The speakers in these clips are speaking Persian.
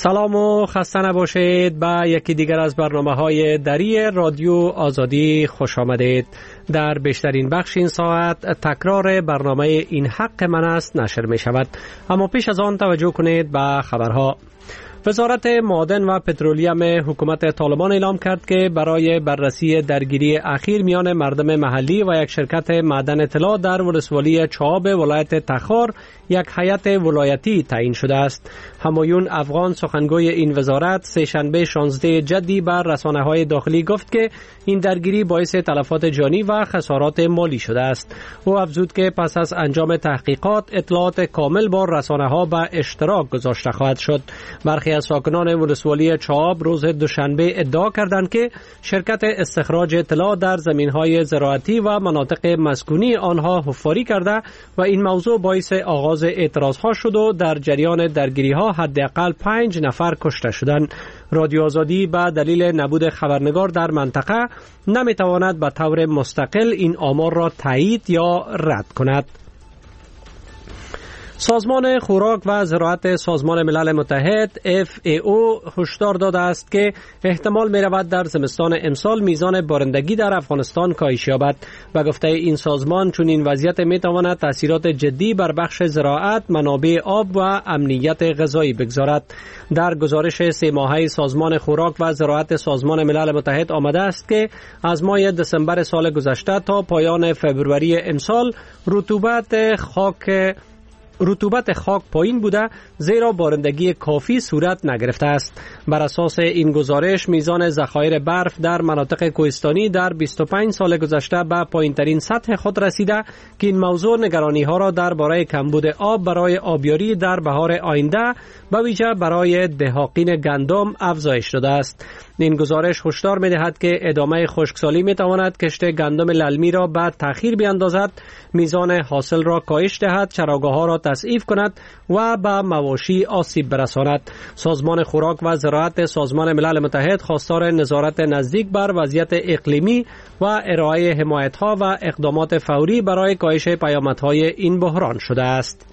سلام و خسته نباشید. به یکی دیگر از برنامه‌های دری رادیو آزادی خوش آمدید. در بیشترین بخش این ساعت تکرار برنامه این حق من است نشر می شود. اما پیش از آن توجه کنید به خبرها. وزارت معادن و پترولیوم حکومت طالبان اعلام کرد که برای بررسی درگیری اخیر میان مردم محلی و یک شرکت معدن طلا در ولسوالی چاب ولایت تخار یک هیئت ولایتی تعیین شده است. همایون افغان سخنگوی این وزارت سه‌شنبه 16 جدی بر رسانه‌های داخلی گفت که این درگیری باعث تلفات جانی و خسارات مالی شده است. او افزود که پس از انجام تحقیقات اطلاعات کامل با رسانه‌ها به اشتراک گذاشته خواهد شد. برخی از ساکنان ولسوالی چاب روز دوشنبه ادعا کردند که شرکت استخراج طلا در زمین‌های زراعتی و مناطق مسکونی آنها حفاری کرده و این موضوع باعث آغاز اعتراض‌ها شد و در جریان درگیری‌ها حداقل 5 نفر کشته شدند. رادیو آزادی به دلیل نبود خبرنگار در منطقه نمی‌تواند به طور مستقل این آمار را تایید یا رد کند. سازمان خوراک و زراعت سازمان ملل متحد FAO هشدار داده است که احتمال می رود در زمستان امسال میزان بارندگی در افغانستان کاهش یابد و گفته این سازمان چون این وضعیت می تواند تاثیرات جدی بر بخش زراعت، منابع آب و امنیت غذایی بگذارد. در گزارش 3 ماهه سازمان خوراک و زراعت سازمان ملل متحد آمده است که از ماه دسامبر سال گذشته تا پایان فوریه امسال رطوبت خاک پایین بوده زیرا بارندگی کافی صورت نگرفته است. بر اساس این گزارش میزان ذخایر برف در مناطق کوهستانی در 25 سال گذشته به پایینترین سطح خود رسیده که این موضوع نگرانی ها را درباره کمبود آب برای آبیاری در بهار آینده به ویژه برای دهاقین گندم افزایش داده است. این گزارش هشدار می‌دهد که ادامه خشکسالی می‌تواند کشت گندم للمی را به تأخیر بیاندازد، میزان حاصل را کاهش دهد، چراگاه‌ها را تضعیف کند و به مواشی آسیب برساند. سازمان خوراک و زراعت سازمان ملل متحد خواستار نظارت نزدیک بر وضعیت اقلیمی و ارائه حمایت‌ها و اقدامات فوری برای کاهش پیامدهای این بحران شده است.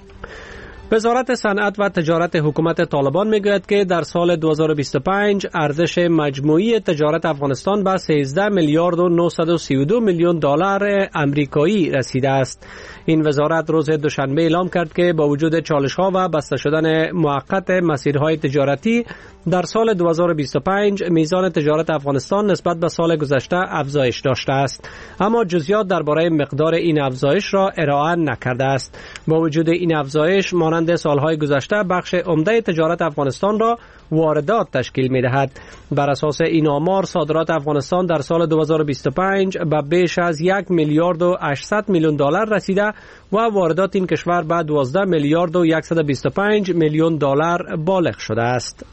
وزارت صنعت و تجارت حکومت طالبان میگوید که در سال 2025 ارزش مجموعی تجارت افغانستان به 13 میلیارد و 932 میلیون دلار آمریکایی رسیده است. این وزارت روز دوشنبه اعلام کرد که با وجود چالش‌ها و بسته شدن موقت مسیرهای تجارتی در سال 2025 میزان تجارت افغانستان نسبت به سال گذشته افزایش داشته است، اما جزئیات درباره مقدار این افزایش را ارائه نکرده است. با وجود این افزایش مانند سالهای گذشته بخش عمده تجارت افغانستان را واردات تشکیل می‌دهد. بر اساس این آمار صادرات افغانستان در سال 2025 به بیش از 1 میلیارد و 800 میلیون دلار رسیده و واردات این کشور به 12 میلیارد و 125 میلیون دلار بالغ شده است.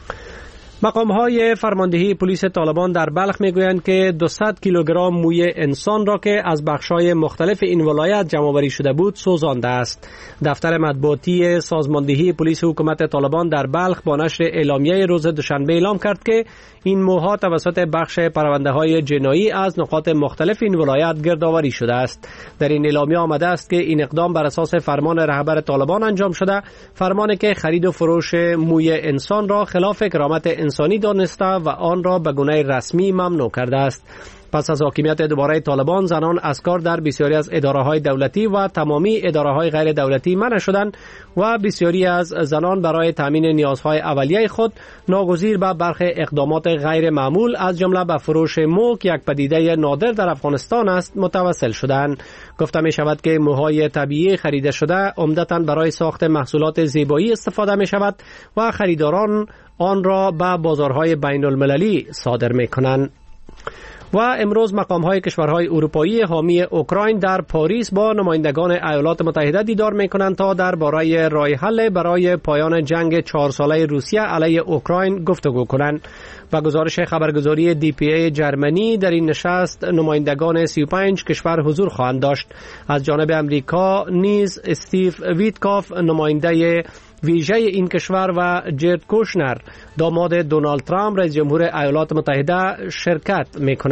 مقام‌های فرماندهی پلیس طالبان در بلخ میگویند که 200 کیلوگرم موی انسان را که از بخش‌های مختلف این ولایت جمع‌آوری شده بود سوزانده است. دفتر مطبوعاتی سازماندهی پلیس حکومت طالبان در بلخ با نشر اعلامیه روز دوشنبه اعلام کرد که این موها توسط بخش پرونده‌های جنایی از نقاط مختلف این ولایت گردآوری شده است. در این اعلامیه آمده است که این اقدام بر اساس فرمان رهبر طالبان انجام شده، فرمانی که خرید و فروش موی انسان را خلاف کرامت انسانی دانسته و آن را به گونه رسمی ممنوع کرده است. پس از حاکمیت دوباره طالبان، زنان از کار در بسیاری از اداره‌های دولتی و تمامی اداره‌های غیر دولتی منع شدند و بسیاری از زنان برای تامین نیازهای اولیه خود ناگزیر به برخی اقدامات غیر معمول از جمله به فروش موک، یک پدیده نادر در افغانستان است، متوسل شدند. گفته می شود که موهای طبیعی خریده شده عمدتاً برای ساخت محصولات زیبایی استفاده می شود و خریداران آن را به بازارهای بین المللی صادر می کنند. و امروز مقام‌های کشورهای اروپایی حامی اوکراین در پاریس با نمایندگان ایالات متحده دیدار می‌کنند تا درباره راه حل برای پایان جنگ 4 ساله روسیه علیه اوکراین گفتگو کنند. و گزارش خبرگزاری DPA جرمنی در این نشست نمایندگان 35 کشور حضور خواهند داشت. از جانب امریکا نیز استیو ویتکاف نماینده ویژه این کشور و جرد کوشنر داماد دونالد ترامپ رئیس جمهور ایالات متحده شرکت می‌کنند.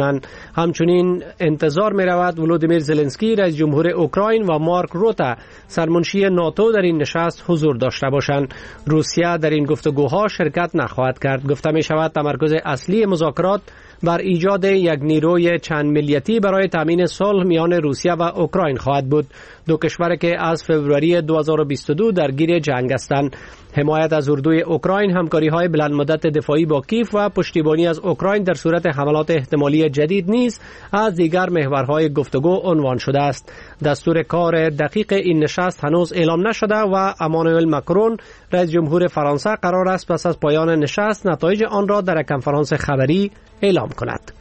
شدند. همچنین انتظار می رود ولودیمیر زلنسکی رئیس جمهور اوکراین و مارک روتا سرمنشی ناتو در این نشست حضور داشته باشند. روسیه در این گفتگوها شرکت نخواهد کرد. گفته می شود تمرکز اصلی مذاکرات بر ایجاد یک نیروی چند ملیتی برای تامین صلح میان روسیه و اوکراین خواهد بود. دو کشور که از فوریه 2022 درگیر جنگ هستند. حمایت از اردوی اوکراین، همکاری‌های بلند مدت دفاعی با کیف و پشتیبانی از اوکراین در صورت حملات احتمالی جدید نیز از دیگر محورهای گفتگو عنوان شده است. دستور کار دقیق این نشست هنوز اعلام نشده و امانوئل ماکرون رئیس جمهور فرانسه قرار است پس از پایان نشست نتایج آن را در کنفرانس خبری اعلام کند.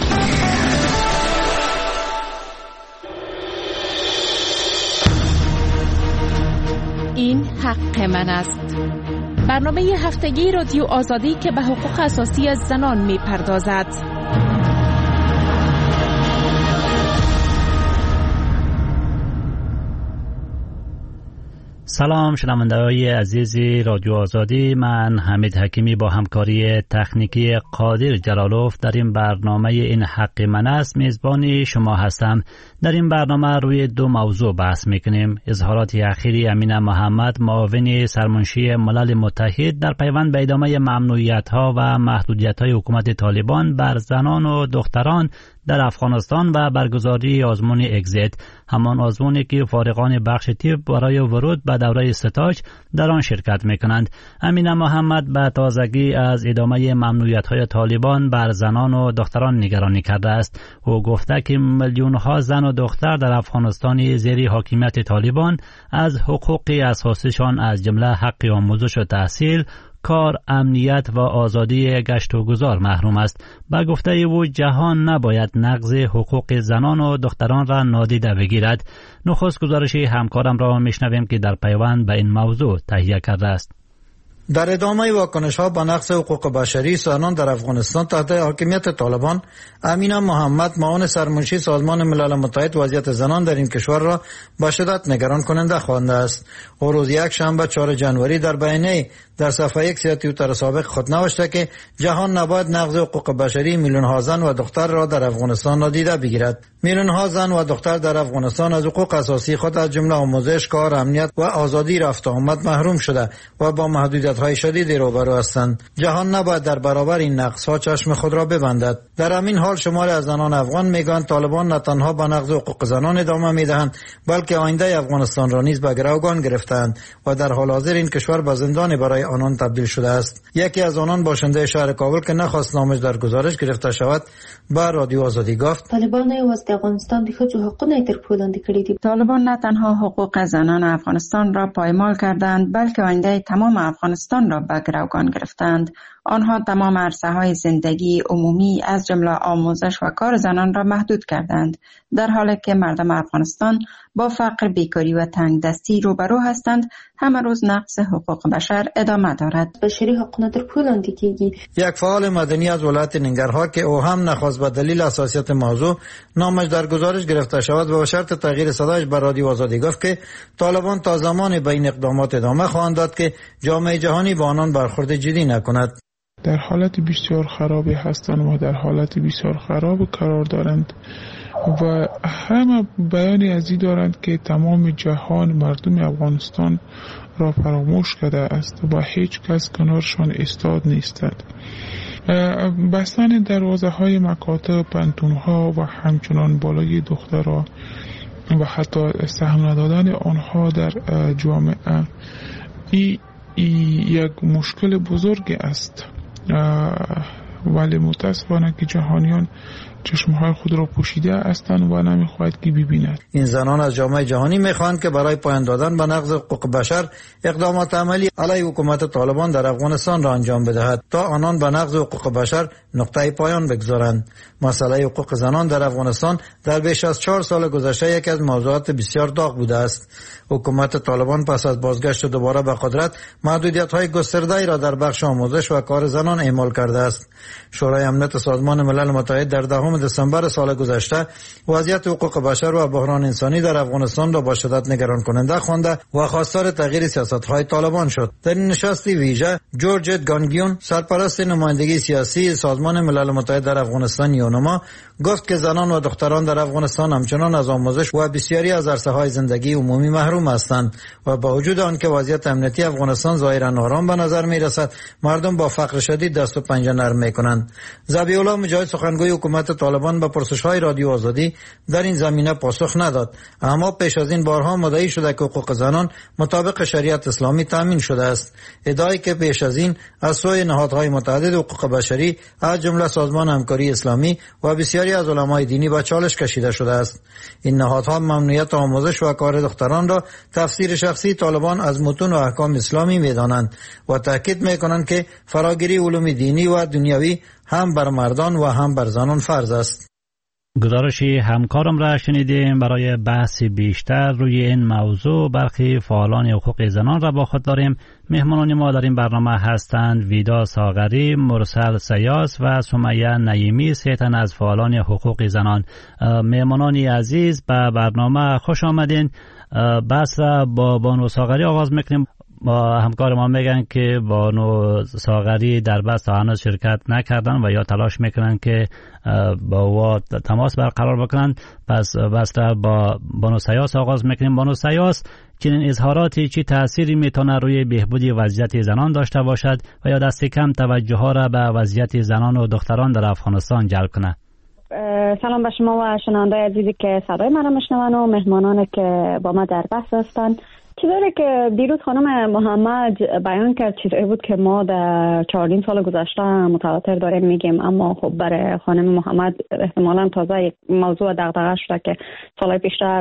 این حق من است. برنامه هفتگی رادیو آزادی که به حقوق اساسی زنان می‌پردازد. سلام شنونده‌های عزیز رادیو آزادی، من حمید حکیمی با همکاری تکنیکی قادر جلالوف در این برنامه این حق من است میزبان شما هستم. در این برنامه روی دو موضوع بحث میکنیم: اظهارات اخیری امین محمد معاون سرمنشی ملل متحد در پیوند به ادامه ممنوعیت‌ها و محدودیت‌های حکومت طالبان بر زنان و دختران در افغانستان و برگزاری آزمون اگزیت، همان آزمونی که فارغان بخش طب برای ورود به دوره ستاج در آن شرکت میکنند. امین محمد به تازگی از ادامه ممنوعیت‌های طالبان بر زنان و دختران نگرانی کرده است. او گفته که میلیون‌ها زن و دختر در افغانستان زیر حاکمیت طالبان از حقوق اساسیشان از جمله حق آموزش و تحصیل، کار، امنیت و آزادی گشت و گذار محروم است. با گفته او جهان نباید نقض حقوق زنان و دختران را نادیده بگیرد. نخست گزارش همکارم را میشنویم که در پیوند به این موضوع تهیه کرده است. در ادامه واکنش‌ها به نقض حقوق بشری زنان در افغانستان تحت حاکمیت طالبان، امین محمد معاون سرمنشی سازمان ملل متحد وضعیت زنان در این کشور را به شدت نگران کننده خوانده است. او روز یکشنبه 4 جنوری در بیانیه در صفحه یک توییتر سابق خود نوشته که جهان نباید نقض حقوق بشری میلیون‌ها زن و دختر را در افغانستان نادیده بگیرد. میلیون‌ها زن و دختر در افغانستان از حقوق اساسی خود از جمله آموزش، کار، امنیت و آزادی رفت آمد محروم شده و با محدودیت‌های شدید روبرو هستند. جهان نباید در برابر این نقص‌ها چشم خود را ببندد. در همین حال شماری از زنان افغان میگویند طالبان نه تنها به نقض حقوق زنان ادامه میدهند، بلکه آینده افغانستان را نیز به گروگان گرفتند و در حال حاضر این کشور به زندان برای آنان تبدیل شده است. یکی از آنان باشنده شهر کابل که نخواست نامش در گزارش گرفته شود به رادیو آزادی گفت: طالبان نه افغانستان د ښځو حقونه تر پښو لاندې کړي دي. طالبان نه تنها حقوق زنان افغانستان را پایمال کردند، بلکه آینده تمام افغانستان را به گروگان گرفتند. آنها تمام عرصه‌های زندگی عمومی از جمله آموزش و کار زنان را محدود کردند، در حالی که مردم افغانستان با فقر، بیکاری و تنگدستی روبرو هستند. همه روز نقض حقوق بشر ادامه دارد. بشری حقوق تر پښو لاندې کیږي. یک فعال مدنی از ولایت ننگرهار که او هم نخواست به دلیل حساسیت موضوع نامش در گزارش گرفته شود و به شرط تغییر صدایش به رادیو آزادی گفت که طالبان تا زمانی به این اقدامات ادامه خواهند داد که جامعه جهانی با آنان برخورد جدی نکند. در حالت بسیار خرابی هستند و در حالت بسیار خراب قرار دارند و همه بیانی از این دارند که تمام جهان مردم افغانستان را فراموش کرده است و هیچ کس کنارشان ایستاد نیستند. بستن دروازه های مکاتب، پنتونها و همچنان بالای دخترها و حتی سهم ندادن آنها در جامعه این یک مشکل بزرگ است، ولی متاسفانه که جهانیان چشمهای خود را پوشیده هستند و نمیخواهد که ببیند. این زنان از جامعه جهانی میخواهند که برای پایان دادن به نقض حقوق بشر اقدامات عملی علیه حکومت طالبان در افغانستان را انجام بدهد تا آنان به نقض حقوق بشر نقطه پایان بگذارند. مسئله حقوق زنان در افغانستان در بیش از 4 سال گذشته یکی از موضوعات بسیار داغ بوده است. حکومت طالبان پس از بازگشت دوباره به قدرت محدودیت‌های گسترده‌ای را در بخش آموزش و کار زنان اعمال کرده است. شورای امنیت سازمان ملل متحد در 10 دسامبر سال گذشته وضعیت حقوق بشر و بحران انسانی در افغانستان را با شدت نگران کننده خوانده و خواستار تغییر سیاست‌های طالبان شد. در این نشست ویژه جورج گانگیون، سرپرست نمایندگی سیاسی سازمان ملل متحد در افغانستان یونما، گفت که زنان و دختران در افغانستان همچنان از آموزش و بسیاری از عرصه‌های زندگی عمومی محروم هستند و با وجود آنکه وضعیت امنیتی افغانستان ظاهراً آرام به نظر می‌رسد، مردم با فقر شدید دست و پنجه نرم می‌کنند. ذبیح الله مجاهد، سخنگوی حکومت طالبان، به پرسش‌های رادیو آزادی در این زمینه پاسخ نداد، اما پیش از این بارها مدعی شده که حقوق زنان مطابق شریعت اسلامی تامین شده است. ادعایی که پیش از این از سوی نهادهای متعدد حقوق بشری از جمله سازمان همکاری اسلامی و بسیاری از علمای دینی به چالش کشیده شده است. این نهادها ممنوعیت آموزش و کار دختران را تفسیر شخصی طالبان از متون و احکام اسلامی می‌دانند و تاکید می‌کنند که فراگیری علوم دینی و دنیوی هم بر مردان و هم بر زنان فرض است. گزارشی همکارم را شنیدیم. برای بحث بیشتر روی این موضوع برخی فعالان حقوق زنان را با خود داریم. مهمانان ما در این برنامه هستند ویدا ساغری، مرسل سیاس و سمیه نعیمی، سه تن از فعالان حقوق زنان. مهمانانی عزیز به برنامه خوش آمدین. بحث را با بانو ساغری آغاز میکنیم. با همکار ما میگن که بانو ساغری در بحث هنوز شرکت نکردن و یا تلاش میکنن که با او تماس برقرار بکنن. پس بحث را با بانو سیاس آغاز میکنیم. بانو سیاس، چنین اظهاراتی چی تأثیری میتونه روی بهبودی وضعیت زنان داشته باشد و یا دست کم توجه ها را به وضعیت زنان و دختران در افغانستان جلب کنه؟ سلام به شما و شنونده عزیزی که صدای من را میشنون و مهمانانی که با ما در بحث هستند. چیزی که دیروز خانم محمد بیان کرد چیزی بود که ما در 4 سال گذشته متواتر داریم میگیم، اما خب برای خانم محمد احتمالاً تازه یک موضوع دغدغه شده که سالهای پیشتر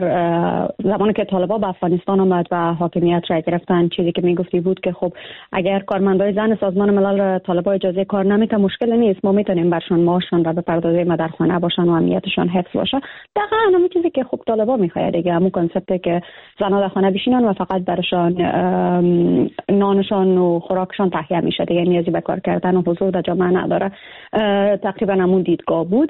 زمانی که طالبان به افغانستان آمد و حاکمیت را گرفتن، چیزی که میگفتی بود که خب اگر کارمندای زن سازمان ملل را طالبان اجازه کار نمیده مشکل نیست، ما میتونیم برشون معاششان را بپردازیم و در خانه باشن و امنیتشان حفظ باشه. دقیقاً همین چیزی که خب طالبان میخواد دیگه، همون کانسپتی که زنها در خانه بشینن و فقط برشان نانشان و خوراکشان تهیه میشه، دیگه نیازی به کار کردن و حضور در جامعه نداره. تقریبا همون دیدگاه بود.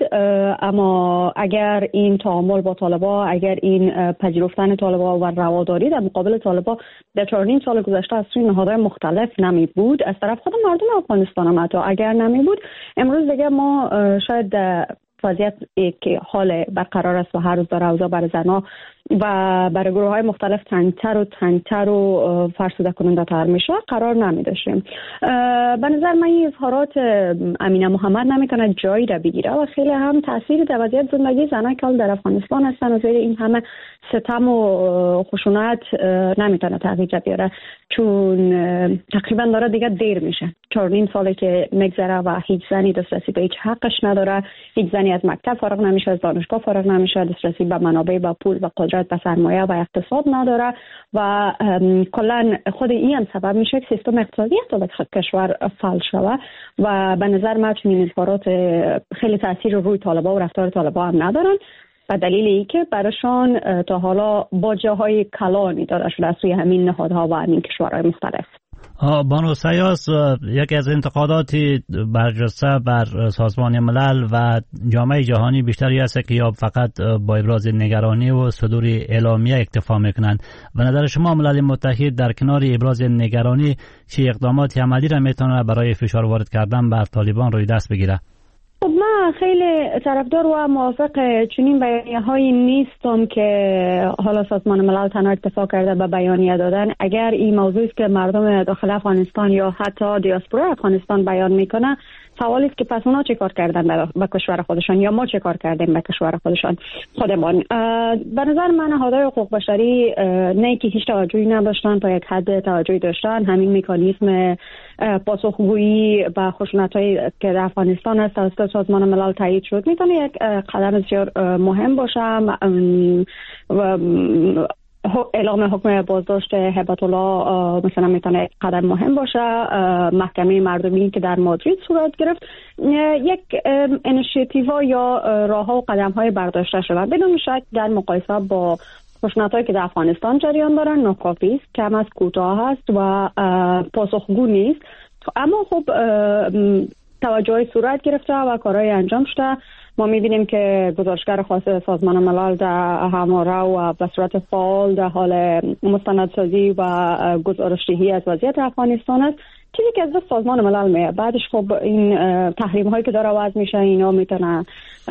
اما اگر این تعامل با طالبان، اگر این پذیرفتن طالبان و رواداری در مقابل طالبان در 4 سال گذشته از سوی نهادهای مختلف نمی بود از طرف خود مردم افغانستان هم، حتی اگر نمی بود امروز دیگه ما شاید وضعیت که حال برقرار است و هر روز داره اوضاع برای زنها و برای گروه های مختلف تنگتر و فرسوده کننده تر میشه قرار نمی داشتیم. به نظر من این اظهارات امینه محمد نمیتونه جایی را بگیره و خیلی هم تاثیر در وضعیت زندگی زنها که در افغانستان هستن و زیر این همه ستم و خشونت نمیتونه تغییر بیاره، چون تقریبا داره دیگه دیر میشه. 4 ساله که میگذره و هیچ زنی دسترسی به هیچ حقش نداره، هیچ زنی از مکتب فارغ نمیشه، از دانشگاه فارغ نمیشه، دسترسی به منابع، به پول و قدرت، به سرمایه و اقتصاد نداره و کلا خود این هم سبب میشه که سیستم اقتصادی در کشور فلج شود و به نظر من چنین اظهارات خیلی تاثیر روی طالبان و رفتار طالبان هم ندارن و دلیل این که براشان تا حالا باجه‌های کلانی داده شده از سوی همین نهادها و همین کشورهای مختلف. بانو سیاس، یکی از انتقاداتی برجسته بر سازمان ملل و جامعه جهانی بیشتری است که یا فقط با ابراز نگرانی و صدور اعلامیه اکتفا میکنند. به نظر شما ملل متحد در کنار ابراز نگرانی چه اقداماتی عملی را میتونه برای فشار وارد کردن بر طالبان روی دست بگیره؟ خب من خیلی طرفدار و موافق چنین بیانیه‌هایی نیستم که حالا سازمان ملل تنها اکتفا کرده به بیانیه دادن. اگر این موضوعی است که مردم داخل افغانستان یا حتی دیاسپورا افغانستان بیان میکنه، سوالی است که پس اونا چه کار کردن به کشور خودشان یا ما چه کار کردیم به کشور خودمان. به نظر من نهادهای حقوق بشری نه که هیچ توجهی نداشتن، تا یک حد توجهی داشتن. همین مکانیزم پاسخگویی به خشونت‌هایی که در افغانستان است توسط سازمان ملل تایید شد میتونه یک قدم بسیار مهم باشه. اعلام حکم بازداشت هبت الله مثلا میتونه قدم مهم باشه. محکمه مردمی که در مادرید صورت گرفت یک اینیشیتیو یا راهها و قدم‌های برداشته شده بدون شک در مقایسه با خشونت‌هایی که در افغانستان جریان دارن ناکافی است، کم از کوتاه است و پاسخگو نیست. اما خب توجه صورت گرفته و کارهای انجام شده. ما می‌بینیم که گزارشگر خاص سازمان ملل در همواره و به صورت فعال در حال مستندسازی و گزارش‌دهی از وضعیت افغانستان است، چیزی که از سازمان ملل میاد. بعدش خب این تحریم هایی که داره وضع میشه اینا میتونه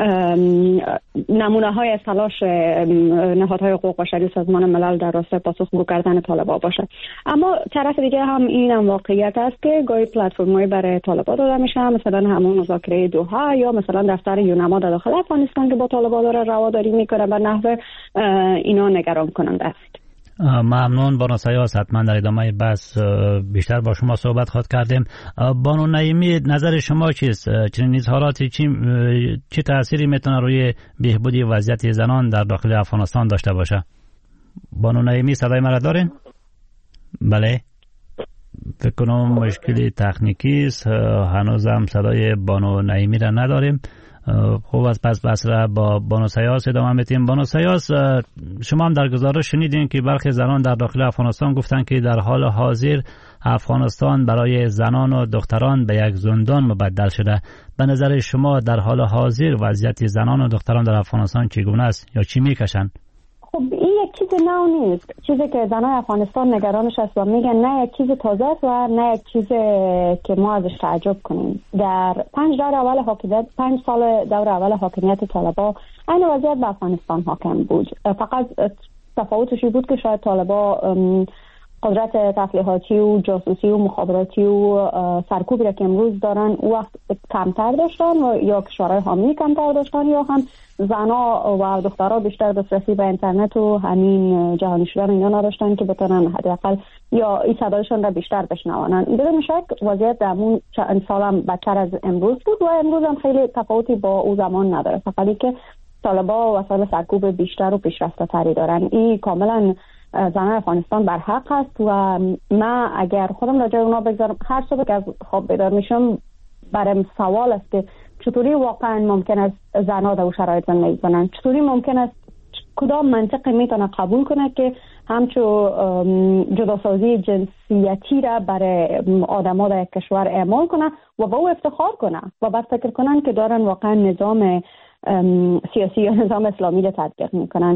نمونه های از تلاش نهادهای حقوق بشری سازمان ملل در راستای پاسخگو کردن طالبان باشه. اما طرف دیگه هم این هم واقعیت است که گاهی پلتفرم‌های برای طالبان داده میشه، مثلا همون مذاکره دوحه یا مثلا دفتر یونما در داخل افغانستان که با طالبان داره رواداری میکنه و نحو اینا نگران کننده است. ممنون بانو سیاس، حتما در ادامه بحث بیشتر با شما صحبت خواهد کردیم. بانو نعیمی، نظر شما چیست؟ چنین اظهاراتی چه تأثیری میتونه روی بهبودی وضعیت زنان در داخل افغانستان داشته باشه؟ بانو نعیمی صدای مرا دارین؟ بله، فکر کنم مشکلی تکنیکی است، هنوزم صدای بانو نعیمی را نداریم. خوب است، پس بحث را با بانو سیاس ادامه میدیم. بانو سیاس، شما هم در گزارش شنیدین که برخی زنان در داخل افغانستان گفتن که در حال حاضر افغانستان برای زنان و دختران به یک زندان مبدل شده. به نظر شما در حال حاضر وضعیت زنان و دختران در افغانستان چگونه است یا چی میکشن؟ خب این یک چیز نو نیست. چیزی که زنای افغانستان نگرانش است و میگن نه یک چیز تازه است و نه یک چیز که ما ازش تعجب کنیم. در 5 سال دور اول حاکمیت طالبان این وضعیت به افغانستان حاکم بود. فقط تفاوتش بود که شاید طالبان قدرت تسلیحاتی و جاسوسی و مخابراتی و سرکوبی را که امروز دارن او وقت کمتر داشتن و یا کشورهای حامی کمتر داشتن یا هم زنا و دخترها بیشتر دسترسی به اینترنت و همین جهانی شدن اینا نداشتن که بتونن حداقل یا این صدایشون را بیشتر بشنوانن. بدون شک وضعیت در اون چند سال هم بدتر از امروز بود و امروز هم خیلی تفاوتی با او زمان نداره، فقط که طالبان وسایل سرکوب بیشتر و پیشرفته تری دارن. این کاملا زنان افغانستان بر حق است و من اگر خودم راجع اونا بگذارم هر صبح که از خواب بیدار میشم برام سوال است که چطوری واقعا ممکن است زنها در شرایط زندگی کنن؟ چطوری ممکن است کدام منطق میتونه قبول کنه که همچو جداسازی جنسیتی را برای آدما در یک کشور اعمال کنه و با او افتخار کنه و بعد فکر کنن که دارن واقعا نظام سیاسی یا نظام اسلامی را تطبیق میکنن.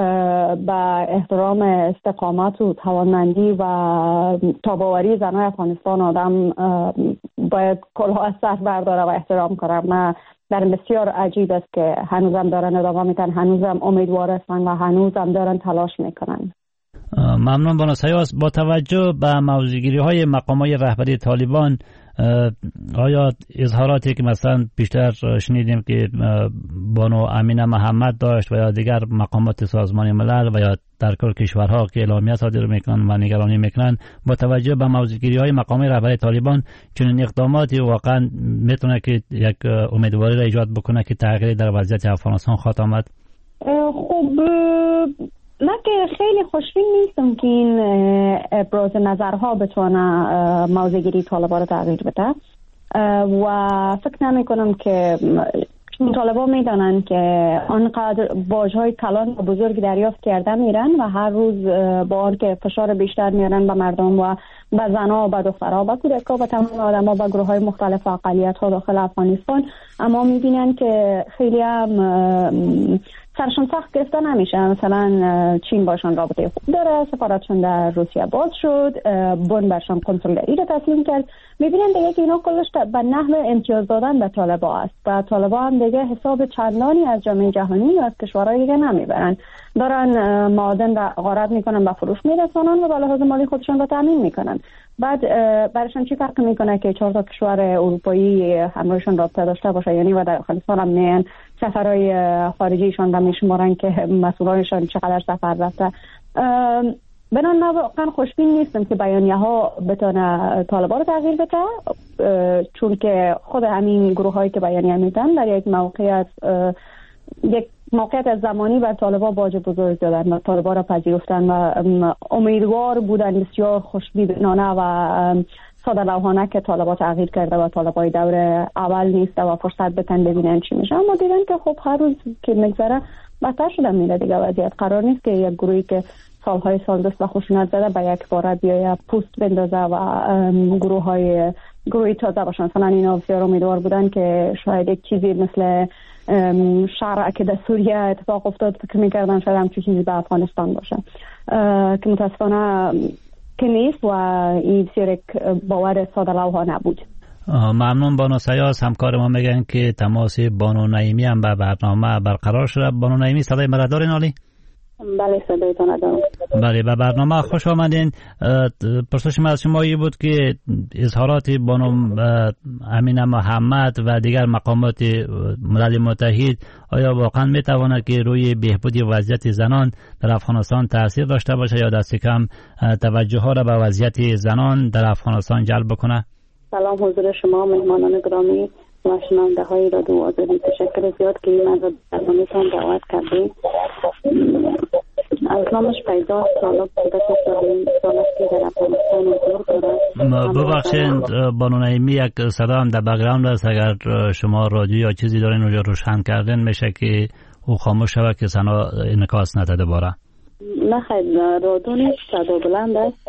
با احترام استقامت و توانمندی و تاباوری زنای افغانستان آدم باید کلها از سر برداره و احترام کنه. من در بسیار عجیب است که هنوزم دارن ادامه میتن، هنوزم امیدوار هستن و هنوزم دارن تلاش میکنن. ممنون بانو سیاس. با توجه به موضوعگیری های مقام های رهبری طالبان، آیا اظهاراتی که مثلا بیشتر شنیدیم که بانو امینه محمد داشت و یا دیگر مقامات سازمان ملل و یا در کل کشورها که اعلامیه صادر میکنن و نگرانی میکنن، با توجه به موضوعگیری های مقام رهبری طالبان چنین اقداماتی واقعا میتونه که یک امیدواری را ایجاد بکنه که تغییری در وضعیت افغانستان خواهد آمد؟ خب من که خیلی خوشبین نیستم که این ابراز نظرها بتونه موضوعگیری طالبان رو تغییر بده و فکر نمی کنم که طالبان میدانن که آنقدر باجهای کلان و بزرگ دریافت کرده میرن و هر روز با آن که فشار بیشتر میارن به مردم و به زنها و به دخترها و کودکها و تمام آدم‌ها و گروه های مختلف و اقلیت‌ها داخل افغانستان، اما میبینن که خیلی هم سرشون سخت گرفته نمیشه. مثلا چین باشون رابطه خوب داره، سفارتشون در روسیه باز شد، بن برشان کنسولگری رو تسلیم کرد. میبینن دیگه که اینا کلش به نحو امتیاز دادن به طالبان است و طالبان هم دیگه حساب چندانی از جامعه جهانی و از کشورهای دیگه نمیبرن، دارن معادن را غارت میکنن و فروش میرسانن و به لحاظ مالی خودشون رو تامین میکنن. بعد برشان چی فرق میکنه که 4 کشور اروپایی همراهشون رابطه داشته باشه، یعنی و در افغانستان هم میان سفرهای خارجیشان را میشمارن که مسئولانشان چقدر سفر رفته. بنابراین واقعا خوشبین نیستم که بیانیه ها بتونه طالبان رو تغییر بده، چون که خود همین گروه هایی که بیانیه میدن در یک موقعیت از زمانی بر طالبان باج بزرگ دادن و طالبان را پذیرفتن و امیدوار بودن بسیار خوشبینانه و ساده لوحانه که طالبان تغییر کرده و طالبان دور اول نیست و فرصت بتن ببینن چی میشه. اما دیدن که خب هر روز که میگذره بدتر شده میره دیگه وضعیت. قرار نیست که یک گروهی که سالهای سالدست و خشونت زده به یک باره بیایه پوست بندازه و گروهی تازه باشن. مثلا اینا بسیار امیدوار بودن که شاید یک چیزی مثل شرع که در سوریه اتفاق افتاد فکر میکردن شاید همچون چیزی به افغانستان باشه که متاسفانه که نیست و این بسیار یک باور ساده لوحا نبود. ممنون بانو سیاس. همکار ما میگن که تماس بانو نعیمی هم به برنامه برقرار شده. بانو نعیمی صدای مرا دارین عالی؟ بله صدایتان دارم. بله به برنامه خوش آمدین. پرسش من از شما این بود که اظهارات بانو امینه محمد و دیگر مقامات ملل متحد آیا واقعا میتواند که روی بهبود وضعیت زنان در افغانستان تاثیر داشته باشه یا دست کم توجه ها را به وضعیت زنان در افغانستان جلب کنه؟ سلام حضور شما مهمانان گرامی و شنونده های رادیو آزادی. تشکر زیاد که من را در برنامه‌تان دعوت کردید. از نامش پیدا سالا بوده که سال است که در افغانستان حضور دارد. ببخشید بانو نعیمی یک صدا هم در بک‌گراند است. اگر شما رادیو یا چیزی دارین اونجا روشن کردن میشه که او خاموش شود که صدا انعکاس نده دوباره. نه خیر رادیو نیست، صدا بلند است.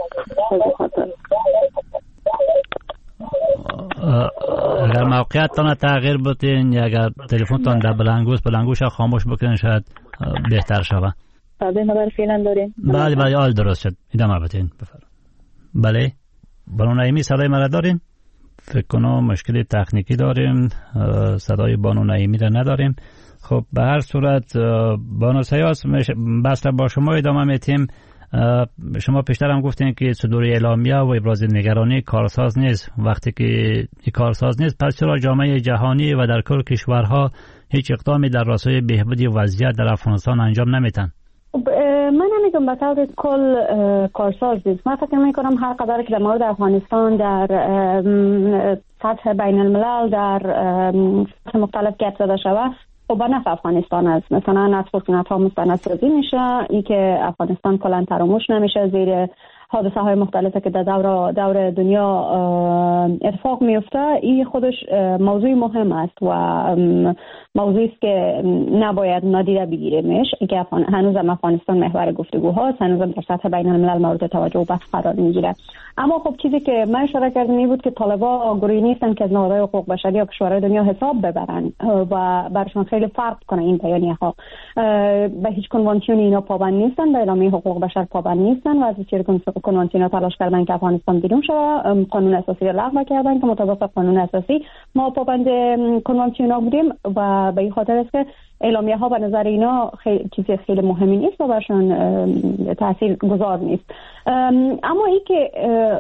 اگر موقعیتتان تغییر بدین یا اگر تلفنتان در بلنگوش خاموش بکنین شاید بهتر شود. نمبر فعلا داریم. بله حال درست شد. ادامه بدین. بله بانو نعیمی صدای مرا دارین؟ فکر کنم مشکل تکنیکی داریم، صدای بانو نعیمی را نداریم. خب به هر صورت بانو سیاس بس با شما ادامه میتیم. شما پیشتر هم گفتین که صدور اعلامیه و ابراز نگرانی کارساز نیست. وقتی که این کارساز نیست پس چرا جامعه جهانی و در کل کشورها هیچ اقدامی در راستای بهبود وضعیت در افغانستان انجام نمیتن؟ من نمیگم به طور کل کارساز نیست. من فکر میکنم هر قدر که در مورد افغانستان در سطح بین الملل در سطح مختلف گپ زده شود خب به نفع افغانستان است. مثلا از خشونت ها مستندسازی میشه، این که افغانستان کلا فراموش نمیشه زیر حادثه های مختلفی که در دور دنیا اتفاق میفته. این خودش موضوع مهم است و موضوعی است که نباید نادیده بگیریمش. اینکه هنوز هم افغانستان محور گفتگوهاست، هنوز هم در سطح بین الملل مورد توجه و بحث قرار میگیره. اما خب چیزی که من اشاره کردم این بود که طالبان گروهی نیستن که از نهادهای حقوق بشری یا کشورهای دنیا حساب ببرن و برشان خیلی فرق کنه این بیانیه ها. به هیچ کنوانسیون اینا پابند نیستن، به اعلامیه حقوق بشر پابند نیستن و از چیز کنوانسیون تلاش کردن که افغانستان بیرون شود. قانون اساسی را لغو کردن که مطابق قانون اساسی ما پابند کنوانسیون ها بودیم و به این خاطر است که اعلامیه ها به نظر اینا چیزی خیلی مهمی نیست و برشان تاثیر گذار نیست. اما این که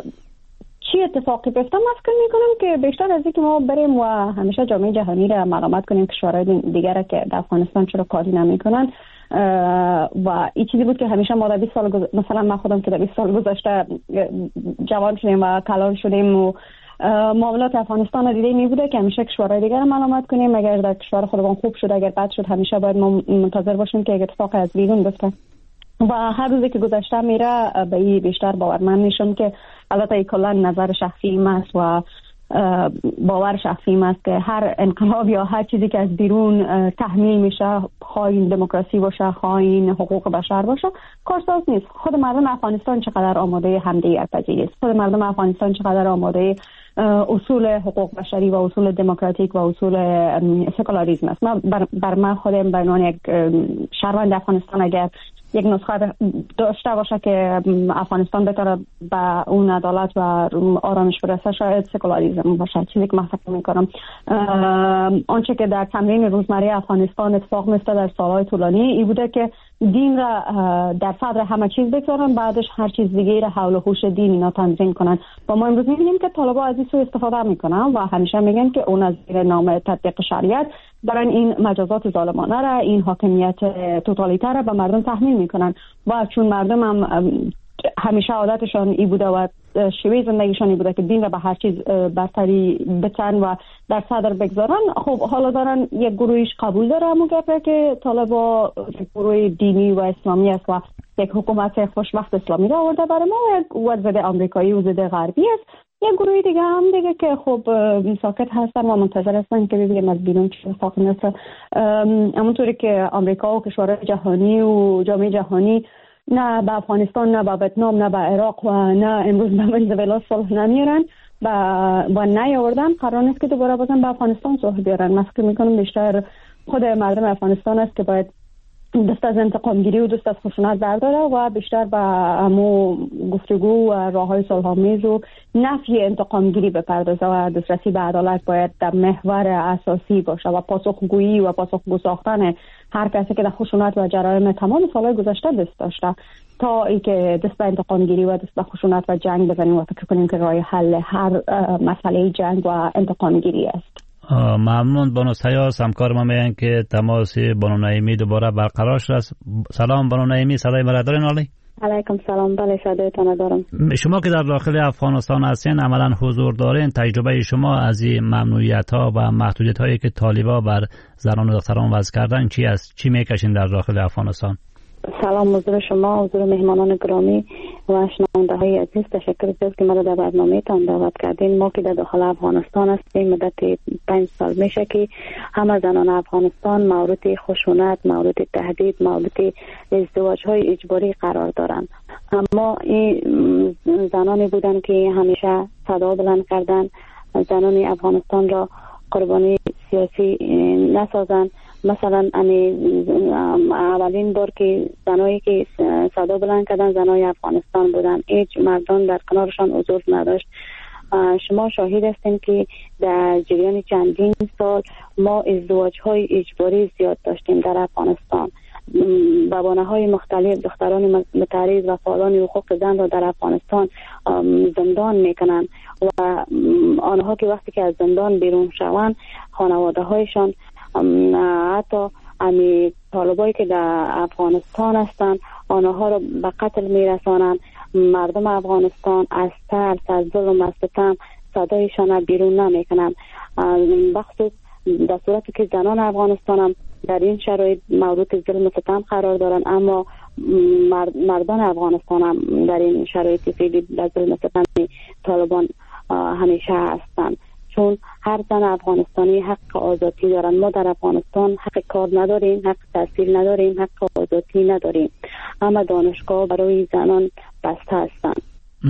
چی اتفاقی بیفته من فکر میکنم که بیشتر از اینکه ما بریم و همیشه جامعه جهانی را ملامت کنیم کشورهای دیگر که در افغانستان چرا کاری نمیکنن و این چیزی بود که همیشه ما در 20 سال مثلا من خودم که در 20 سال گذشته جوان شدیم و کلان شدیم و معاملات افغانستان رو دیده میبوده که همیشه کشورهای دیگر ملامت کنیم. اگر در کشور خودمون خوب شد اگر بد شد همیشه باید ما منتظر باشیم که اتفاق از بیرون بیفته و هر روزی که گذشته میره به این بیشتر باورمند میشم که البته کلا نظر شخصی است و باور شخصی است که هر انقلاب یا هر چیزی که از بیرون تحمیل میشه، خواهی دموکراسی باشه خواهی حقوق بشر باشه، کارساز نیست. خود مردم افغانستان چقدر آماده همدیگر پذیری است، خود مردم افغانستان چقدر آماده اصول حقوق بشری و اصول دموکراتیک و اصول سکولاریسم است. بر من خودم به عنوان یک شهروند افغانستان اگر یک نسخه داشته باشه که افغانستان بتونه به اون عدالت و آرامش برسه شاید سکولاریسم باشه. چیزی که من فکر میکنم آنچه که در تمرین روزمره افغانستان اتفاق میفته در سالهای طولانی این بوده که دین را در صدر همه چیز بگذارن، بعدش هر چیز دیگه را حول و حوش دین اینا تنظیم کنن. و ما امروز میبینیم که طالبان از این سو استفاده میکنن و همیشه میگن که اون از زیر نام تطبیق شریعت دارن این مجازات ظالمانه را، این حاکمیت توتالیتر را به مردم تحمیل میکنن و چون مردم هم همیشه عادتشان ای بوده و شیوه زندگیشان ای بوده که دین را به هر چیز برتری بتن و در صدر بگذارن. خب حالا دارن یک گروهیش قبول داره همون گپه که طالبا یک گروه دینی و اسلامی است و یک حکومت خوشبخت اسلامی را آورده برای ما و ضد آمریکایی و ضد غربی است. یک گروه دیگه هم دیگه که خب ساکت هستن و منتظر هستن که ببینیم از بیرون چه اتفاقی میفته. همونطوری که آمریکا و کشورهای جهانی و جامعه جهانی نه به افغانستان، نه به ویتنام، نه به عراق و نه امروز به ونزوئلا صلح نمیارن و نیاوردن. قرار نیست که دوباره بازم به افغانستان صلح بیارن. من فکر میکنم بیشتر خود مردم افغانستان است که باید دست از انتقامگیری و دست از خشونت برداره و بیشتر به امو گفتگو و راههای صلح‌آمیز و نفی انتقامگیری بپردازه و دسترسی به عدالت باید در محور اساسی باشه و پاسخگویی و پاسخگو ساختن هر کسی که در خشونت و جرایم تمام سالهای گذشته دست داشته تا اینکه دست به انتقامگیری و دست به خشونت و جنگ بزنیم و فکر کنیم که راه حل هر مسئله جنگ و انتقامگیری است. ممنون. بانو سیاس همکار ما میگن که تماس بانو نعیمی دوباره برقرار شد. سلام بانو نعیمی، صدای مرا دارین؟ علیکم سلام. بله صدایتان دارم. شما که در داخل افغانستان هستین عملا حضور دارین، تجربه شما از این ممنوعیت ها و محدودیت هایی که طالبا بر زنان و دختران وضع کردن چی است؟ چی میکشین در داخل افغانستان؟ سلام حضور شما، حضور مهمانان گرامی و شنونده های عزیز. تشکر از که مرا در برنامه تان دعوت کردین. ما که در داخل افغانستان هستیم مدت 5 سال میشه که همه زنان افغانستان مورد خشونت، مورد تهدید، مورد ازدواج های اجباری قرار دارند. اما این زنانی بودن که همیشه صدا بلند کردن زنان افغانستان را قربانی سیاسی نسازن. مثلا اولین بار که زنایی که صدا بلند کردن زنای افغانستان بودن، هیچ مردان در کنارشان حضور نداشت. شما شاهد هستین که در جریان چندین سال ما ازدواج های اجباری زیاد داشتیم در افغانستان. به بانه‌های مختلف دختران متعرض و فعالان حقوق زن را در افغانستان زندان میکنن و آنها که وقتی که از زندان بیرون شوند خانواده هایشان حتی طالبایی که در افغانستان هستند آنها را به قتل میرسانند. مردم افغانستان از ترس از ظلم و ستم صدایشان بیرون نمیکنند. بخصوص در صورتی که زنان افغانستان هم در این شرایط مورد ظلم و ستم قرار دارند، اما مردان افغانستان هم در این شرایط در ظلم و ستم طالبان همیشه هستند. چون هر زن افغانستانی حق آزادی دارن. ما در افغانستان حق کار نداریم، حق تحصیل نداریم، حق آزادی نداریم. اما دانشگاه برای زنان بسته هستند.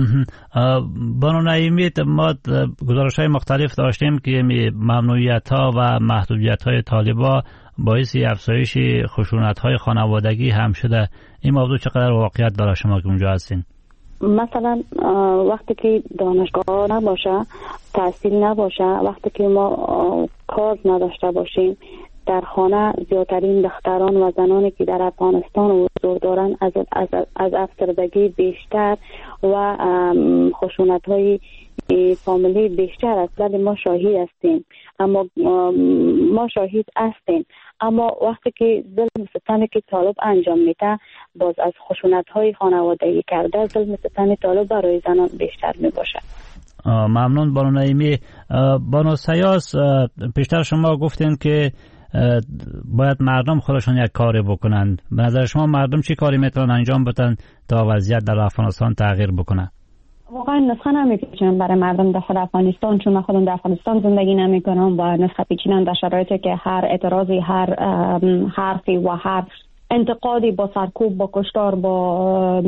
بانو نعیمی، ما گزارش‌های مختلف داشتیم که ممنوعیت‌ها و محدودیت‌های طالبا باعث افزایش خشونت‌های خانوادگی هم شده. این موضوع چقدر واقعیت داره شما که اونجا هستین؟ مثلا وقتی که دانشگاه نباشه، تحصیل نباشه، وقتی که ما کار نداشته باشیم، در خانه زیادترین دختران و زنانی که در افغانستان حضور دارند از افسردگی بیشتر و خشونت‌های فامیلی بیشتر است. ولی ما شاهد هستیم، اما وقتی که ظلم ستم که طالب انجام میده باز از خشونت‌های خانوادگی کرده، ظلم ستم طالب برای زنان بیشتر میباشه. ممنون بانو نعیمی. بانو سیاس، پیشتر شما گفتین که باید مردم خودشون یک کاری بکنند. به نظر شما مردم چی کاری میتونن انجام بدن تا وضعیت در افغانستان تغییر بکنه؟ واقعا نسخه نمیپیچنم برای مردم داخل افغانستان، چون من خودم در افغانستان زندگی نمیکنم و نسخه پیچیدن در شرایطی که هر اعتراضی، هر حرفی و هر انتقادی با سرکوب، با کشتار، با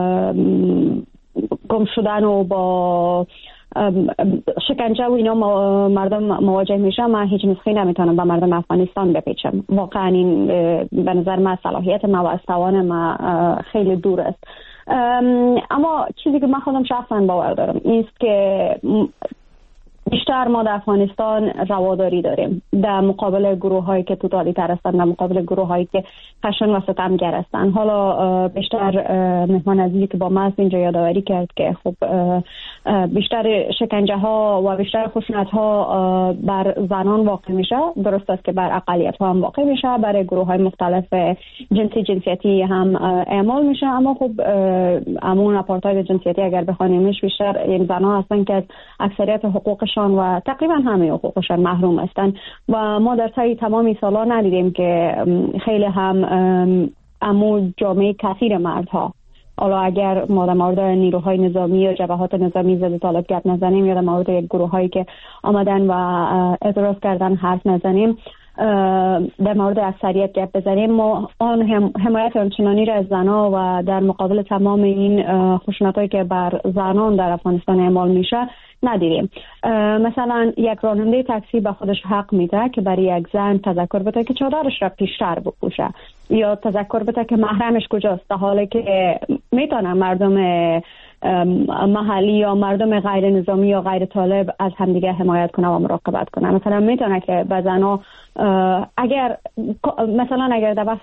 گم شدن و با شکنجه و اینا مردم مواجه میشه، من هیچ نسخه نمیتونم به مردم افغانستان بپیچم. واقعا این به نظر من صلاحیت ما و از توان ما خیلی دور است. اما چیزی که من خودم شخصا باور دارم این است که بیشتر ما در افغانستان رواداری داریم در مقابل گروه هایی که توتالیتر هستند، در مقابل گروه هایی که خشن و ستمگر هستند. حالا بیشتر مهمان عزیزی که با ما است اینجا یادآوری کرد که خب بیشتر شکنجه ها و بیشتر خشونت ها بر زنان واقع میشه. درست است که بر اقلیت ها هم واقع میشه، برای گروه های مختلف جنسیتی هم اعمال میشه، اما خب امون آپارتاید جنسیتی اگر بخوانیمش بیشتر این زنان هستن که از اکثریت حقوقشان و تقریبا همه حقوقشان محروم هستند و ما در طی تمامی سالا ندیدیم که خیلی هم امو جامعه کثیر مردها، حالا اگر ما در مورد نیروهای نظامی یا جبهات نظامی ضد طالب گپ نزنیم یا در مورد گروه هایی که آمدن و اعتراض کردن حرف نزنیم، در مورد اکثریت گپ بزنیم، ما آن حمایت آنچنانی را از زنان و در مقابل تمام این خشونت‌هایی که بر زنان در افغانستان اعمال میشه ندیدیم. مثلا یک راننده تاکسی به خودش حق میده که برای یک زن تذکر بده که چادرش را پیشتر بپوشه یا تذکر بده که محرمش کجاست، در حالی که میتونه مردم محلی یا مردم غیر نظامی یا غیر طالب از همدیگه حمایت کنه و مراقبت کنه. مثلا میتونه که به زنها اگر در